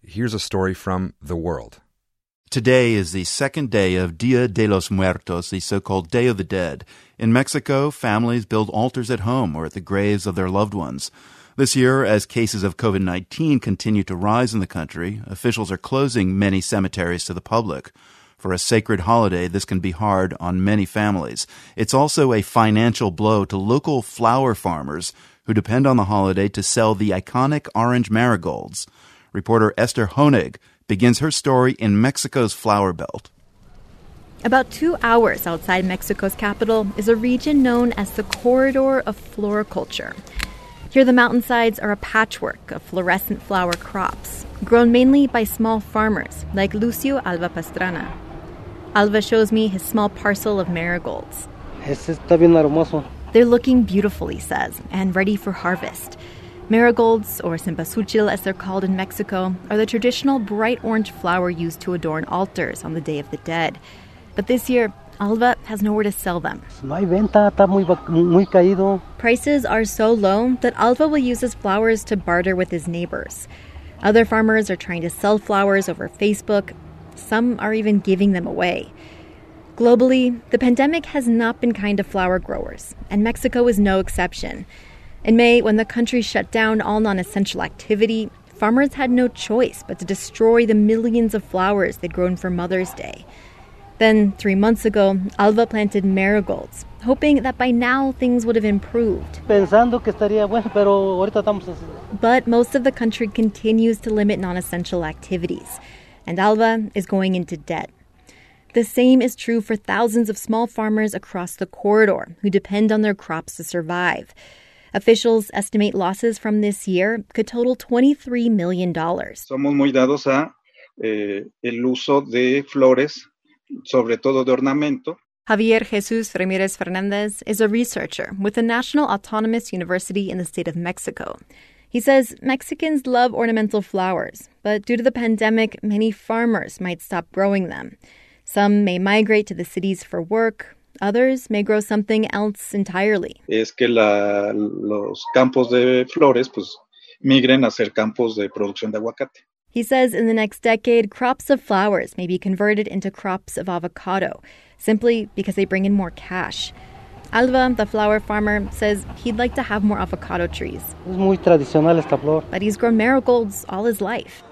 here's a story from The World. Today is the second day of Dia de los Muertos, the so-called Day of the Dead. In Mexico, families build altars at home or at the graves of their loved ones. This year, as cases of COVID-19 continue to rise in the country, officials are closing many cemeteries to the public. For a sacred holiday, this can be hard on many families. It's also a financial blow to local flower farmers who depend on the holiday to sell the iconic orange marigolds. Reporter Esther Honig begins her story in Mexico's flower belt. About 2 hours outside Mexico's capital is a region known as the Corridor of Floriculture. Here the mountainsides are a patchwork of fluorescent flower crops, grown mainly by small farmers like Lucio Alva Pastrana. Alva shows me his small parcel of marigolds. They're looking beautiful, he says, and ready for harvest. Marigolds, or cempasúchil as they're called in Mexico, are the traditional bright orange flower used to adorn altars on the Day of the Dead. But this year, Alva has nowhere to sell them. Prices are so low that Alva will use his flowers to barter with his neighbors. Other farmers are trying to sell flowers over Facebook. Some are even giving them away. Globally, the pandemic has not been kind to flower growers, and Mexico is no exception. In May, when the country shut down all non-essential activity, farmers had no choice but to destroy the millions of flowers they'd grown for Mother's Day. Then, 3 months ago, Alva planted marigolds, hoping that by now things would have improved. But most of the country continues to limit non-essential activities, and Alva is going into debt. The same is true for thousands of small farmers across the corridor who depend on their crops to survive. Officials estimate losses from this year could total $23 million. Somos muy dados a el uso de flores, sobre todo de ornamento. Javier Jesus Ramirez Fernandez is a researcher with the National Autonomous University in the state of Mexico. He says Mexicans love ornamental flowers, but due to the pandemic, many farmers might stop growing them. Some may migrate to the cities for work. Others may grow something else entirely. Es que los campos de flores migren a ser campos de producción de aguacate. He says in the next decade, crops of flowers may be converted into crops of avocado, simply because they bring in more cash. Alva, the flower farmer, says he'd like to have more avocado trees. Es muy tradicional esta flor. But he's grown marigolds all his life.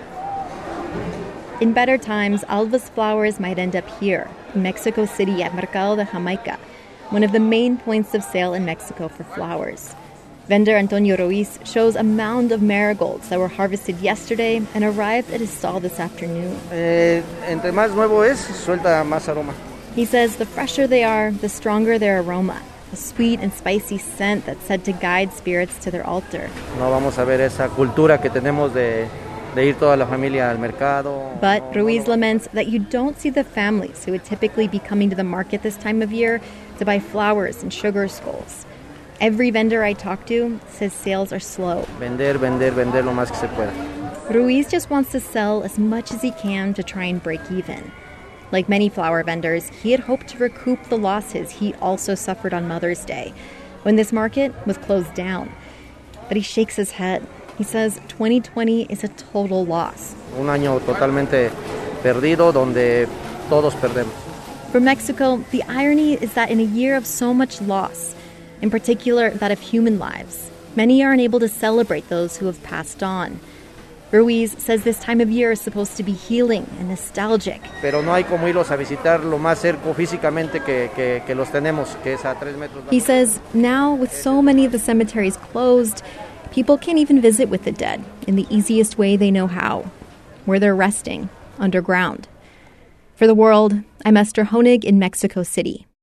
In better times, Alva's flowers might end up here, in Mexico City at Mercado de Jamaica, one of the main points of sale in Mexico for flowers. Vendor Antonio Ruiz shows a mound of marigolds that were harvested yesterday and arrived at his stall this afternoon. Entre más nuevo es, suelta más aroma. He says the fresher they are, the stronger their aroma, a sweet and spicy scent that's said to guide spirits to their altar. No vamos a ver esa cultura que tenemos de ir toda la familia al mercado. But Ruiz laments that you don't see the families who would typically be coming to the market this time of year to buy flowers and sugar skulls. Every vendor I talk to says sales are slow. Vender lo más que se pueda. Ruiz just wants to sell as much as he can to try and break even. Like many flower vendors, he had hoped to recoup the losses he also suffered on Mother's Day, when this market was closed down. But he shakes his head. He says 2020 is a total loss. Un año totalmente perdido donde todos perdemos. For Mexico, the irony is that in a year of so much loss, in particular that of human lives, many are unable to celebrate those who have passed on. Ruiz says this time of year is supposed to be healing and nostalgic. Pero no hay como irlos a visitar lo más cerca físicamente que los tenemos, que es a 3 metros. He says now, with so many of the cemeteries closed, people can't even visit with the dead in the easiest way they know how, where they're resting, underground. For The World, I'm Esther Honig in Mexico City.